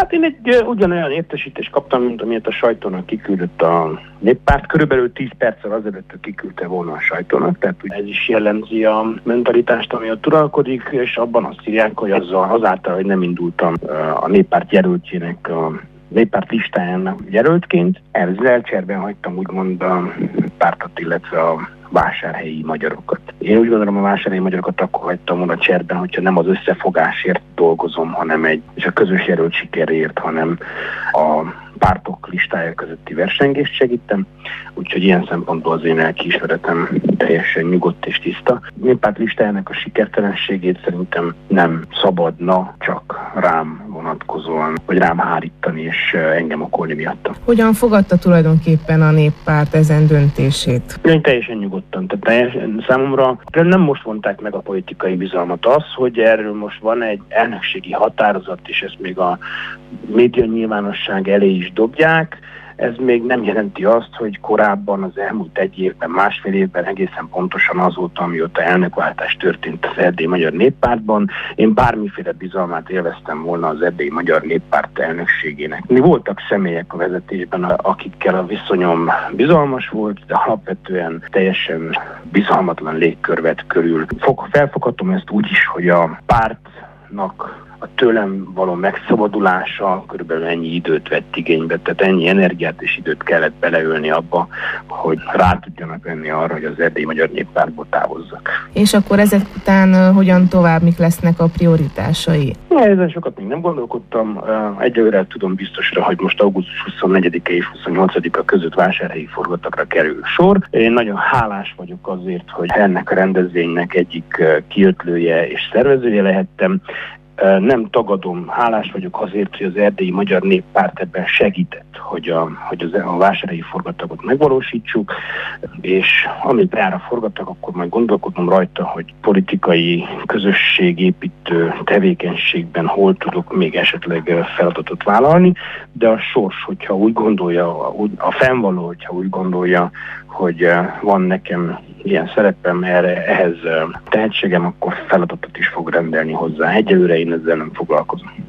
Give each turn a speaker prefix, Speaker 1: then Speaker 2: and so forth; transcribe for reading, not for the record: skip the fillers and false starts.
Speaker 1: Hát én egy ugyanolyan értesítést kaptam, mint amilyet a sajtónak kiküldött a Néppárt. Körülbelül 10 perccel azelőtt kiküldte volna a sajtónak, tehát ez is jellemzi a mentalitást, ami ott uralkodik, és abban azt írják, hogy azáltal, hogy nem indultam a Néppárt jelöltjének a Néppárt listájának jelöltként, elcserben hagytam úgymond a pártot, illetve a vásárhelyi magyarokat. Én úgy gondolom, a vásárhelyi magyarokat akkor hagytam volna cserben, hogyha nem az összefogásért dolgozom, és a közös jelölt sikerért, hanem a pártok listája közötti versengést segítem. Úgyhogy ilyen szempontból az én lelkiismeretem teljesen nyugodt és tiszta. Néppárt listájának a sikertelenségét szerintem nem szabadna csak rám vonatkozóan, vagy rám hárítani és engem okolni miatta.
Speaker 2: Hogyan fogadta tulajdonképpen a Néppárt ezen döntését?
Speaker 1: Én teljesen nyugodtan. Tehát számomra nem most vonták meg a politikai bizalmat. Az, hogy erről most van egy elnökségi határozat, és ezt még a média nyilvánosság elé is dobják, ez még nem jelenti azt, hogy korábban az elmúlt egy évben, másfél évben egészen pontosan azóta, amióta elnökváltás történt az Erdélyi Magyar Néppártban, én bármiféle bizalmát élveztem volna az Erdélyi Magyar Néppárt elnökségének. Voltak személyek a vezetésben, akikkel a viszonyom bizalmas volt, de alapvetően teljesen bizalmatlan légkör vett körül. Felfoghatom ezt úgy is, hogy a pártnak a tőlem való megszabadulása körülbelül ennyi időt vett igénybe, tehát ennyi energiát és időt kellett beleölni abba, hogy rá tudjanak venni arra, hogy az Erdélyi Magyar Néppártból távozzak.
Speaker 2: És akkor ezek után hogyan tovább, mik lesznek a prioritásai?
Speaker 1: Ezen sokat még nem gondolkodtam. Egyelőre tudom biztosra, hogy most augusztus 24-e és 28-a között vásárhelyi forgatagra kerül sor. Én nagyon hálás vagyok azért, hogy ennek a rendezvénynek egyik kiötlője és szervezője lehettem. Nem tagadom, hálás vagyok azért, hogy az Erdélyi Magyar Néppárt ebben segített, hogy a vásárhelyi forgatagot megvalósítsuk, és amit jár a forgatag, akkor majd gondolkodom rajta, hogy politikai közösségépítő tevékenységben hol tudok még esetleg feladatot vállalni, de a sors, hogyha úgy gondolja, a fennvaló, hogyha úgy gondolja, hogy van nekem ilyen szerepem, ehhez tehetségem, akkor feladatot is fog rendelni hozzá. Egyelőre én ezzel nem foglalkozom.